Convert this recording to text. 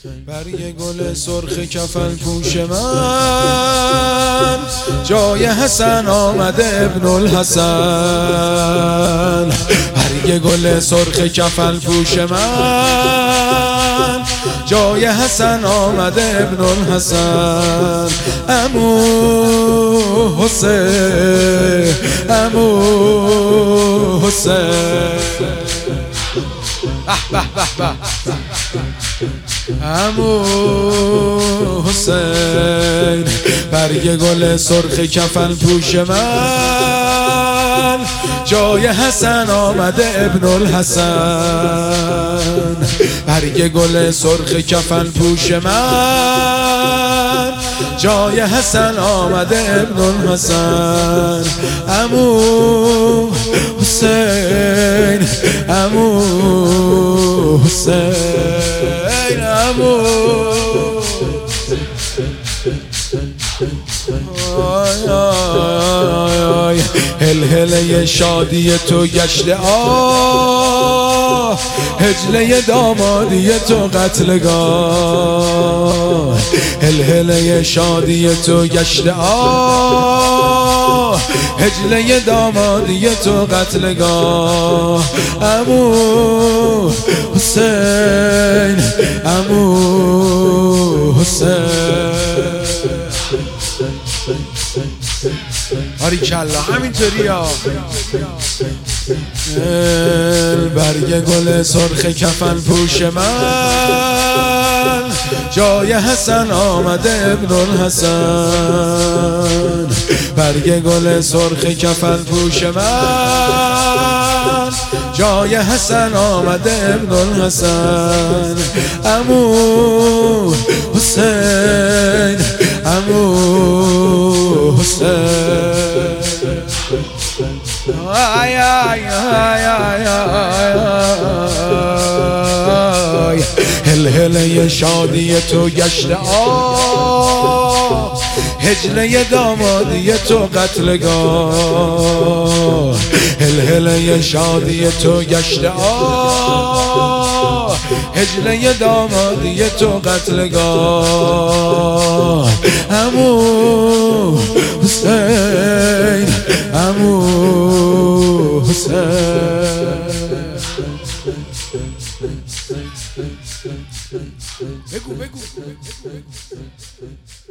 برگ گل سرخ کفن پوش من، جای حسن آمده ابن الحسن. برگ گل سرخ کفن پوش من، جای حسن آمده ابن الحسن. عمو حسین، عمو حسین، عمو حسین. برگ گل سرخ کفن پوش من، جای حسن آمده ابن الحسن. برگ گل سرخ کفن پوش من، جای حسن آمده ابن الحسن. عمو حسین، عمو حسین، عمو. هلهله شادی تو گشته آه، هجله دامادی تو قتلگاه. هلهله شادی تو گشته آه، هجله دامادی تو قتلگاه. عمو حسین، عمو حسین. باریکلا همینطوری ها. برگ گل سرخ کفن پوش من، جای حسن آمده ابن الحسن. برگ گل سرخ کفن پوش من، جای حسن آمده ابن الحسن. عمو حسین، عمو حسین. آی آی آی آی آی. هلهله شادی تو گشته آه، هجله دامادی تو قتلگاه. هلهله شادی تو گشته آه، هجله دامادی تو قتلگاه. عمو حسین، عمو حسین. بگو بگو.